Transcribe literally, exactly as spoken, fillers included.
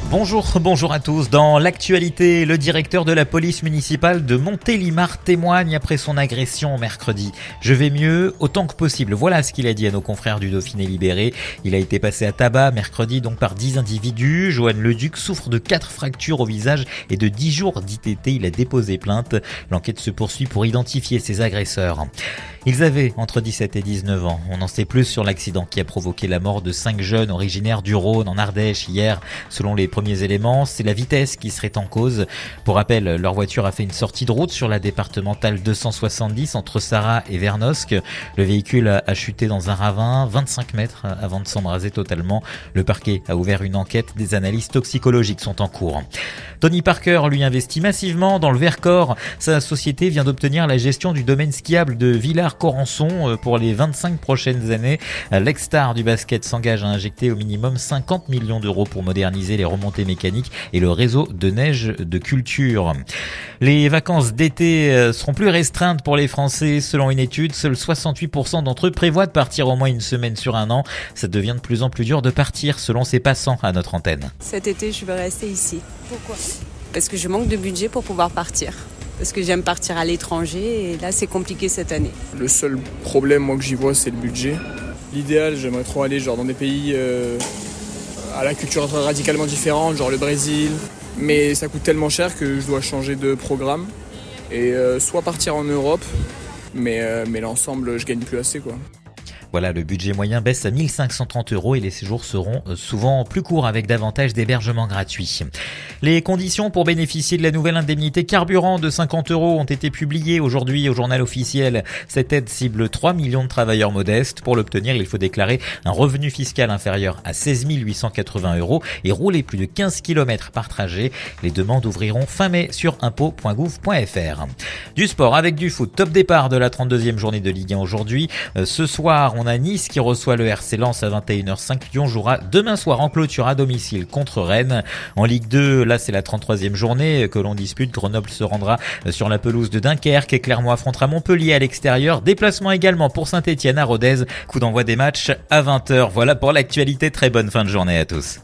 Bonjour, bonjour à tous. Dans l'actualité, le directeur de la police municipale de Montélimar témoigne après son agression mercredi. Je vais mieux autant que possible. Voilà ce qu'il a dit à nos confrères du Dauphiné libéré. Il a été passé à tabac mercredi donc par dix individus. Joanne Leduc souffre de quatre fractures au visage et de dix jours d'I T T. Il a déposé plainte. L'enquête se poursuit pour identifier ses agresseurs. Ils avaient entre dix-sept et dix-neuf ans. On en sait plus sur l'accident qui a provoqué la mort de cinq jeunes originaires du Rhône en Ardèche hier. Selon les premiers éléments, c'est la vitesse qui serait en cause. Pour rappel, leur voiture a fait une sortie de route sur la départementale deux cent soixante-dix entre Sarrat et Vernosque. Le véhicule a chuté dans un ravin, vingt-cinq mètres avant de s'embraser totalement. Le parquet a ouvert une enquête. Des analyses toxicologiques sont en cours. Tony Parker, lui, investit massivement dans le Vercors. Sa société vient d'obtenir la gestion du domaine skiable de Villars-Corançon pour les vingt-cinq prochaines années. L'ex-star du basket s'engage à injecter au minimum cinquante millions d'euros pour moderniser les remontées mécaniques et le réseau de neige de culture. Les vacances d'été seront plus restreintes pour les Français. Selon une étude, seuls soixante-huit pour cent d'entre eux prévoient de partir au moins une semaine sur un an. Ça devient de plus en plus dur de partir selon ces passants à notre antenne. Cet été, je vais rester ici. Pourquoi ? Parce que je manque de budget pour pouvoir partir. Parce que j'aime partir à l'étranger et là, c'est compliqué cette année. Le seul problème, moi, que j'y vois, c'est le budget. L'idéal, j'aimerais trop aller genre, dans des pays euh, à la culture radicalement différente, genre le Brésil. Mais ça coûte tellement cher que je dois changer de programme. Et euh, soit partir en Europe, mais, euh, mais l'ensemble, je gagne plus assez, quoi. Voilà, le budget moyen baisse à mille cinq cent trente euros et les séjours seront souvent plus courts avec davantage d'hébergements gratuits. Les conditions pour bénéficier de la nouvelle indemnité carburant de cinquante euros ont été publiées aujourd'hui au journal officiel. Cette aide cible trois millions de travailleurs modestes. Pour l'obtenir, il faut déclarer un revenu fiscal inférieur à seize mille huit cent quatre-vingts euros et rouler plus de quinze kilomètres par trajet. Les demandes ouvriront fin mai sur impôts point gouv point f r. Du sport avec du foot. Top départ de la trente-deuxième journée de Ligue un aujourd'hui. Ce soir, on a Nice qui reçoit le R C Lens à vingt et une heures cinq. Lyon jouera demain soir en clôture à domicile contre Rennes. En Ligue deux, là c'est la trente-troisième journée que l'on dispute. Grenoble se rendra sur la pelouse de Dunkerque et Clermont affrontera Montpellier à l'extérieur. Déplacement également pour Saint-Etienne à Rodez. Coup d'envoi des matchs à vingt heures. Voilà pour l'actualité. Très bonne fin de journée à tous.